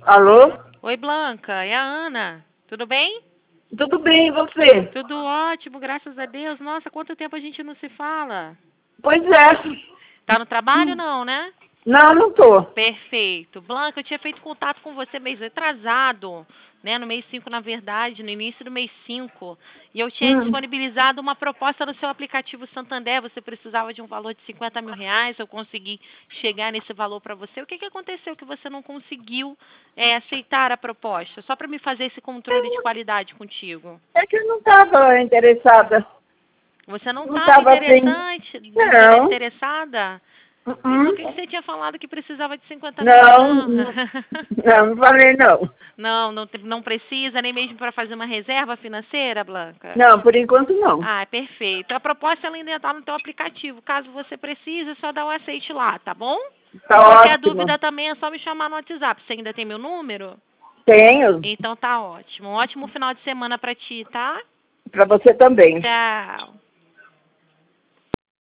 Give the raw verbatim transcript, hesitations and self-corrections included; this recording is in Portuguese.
Alô? Oi, Blanca, é a Ana. Tudo bem? Tudo bem, e você? Tudo ótimo, graças a Deus. Nossa, quanto tempo a gente não se fala? Pois é. Tá no trabalho, não, né? Não, não tô. Perfeito. Blanca, eu tinha feito contato com você mês atrasado, né? No mês cinco, na verdade, no início do mês cinco. E eu tinha Hum. disponibilizado uma proposta no seu aplicativo Santander. Você precisava de um valor de cinquenta mil reais. Eu consegui chegar nesse valor para você. O que, que aconteceu que você não conseguiu é, aceitar a proposta? Só para me fazer esse controle de qualidade contigo. É que eu não estava interessada. Você não Não estava estava assim. interessante, Não. interessada? E por que que Uhum. você tinha falado que precisava de cinquenta mil, Não, Blanca? não, não, não falei não. Não, não, te- não precisa nem mesmo para fazer uma reserva financeira, Blanca? Não, por enquanto não. Ah, perfeito. A proposta ela ainda está no teu aplicativo. Caso você precise, é só dar o aceite lá, tá bom? Tá E qualquer ótimo. dúvida também é só me chamar no WhatsApp. Você ainda tem meu número? Tenho. Então tá ótimo. Um ótimo final de semana para ti, tá? Para você também. Tchau.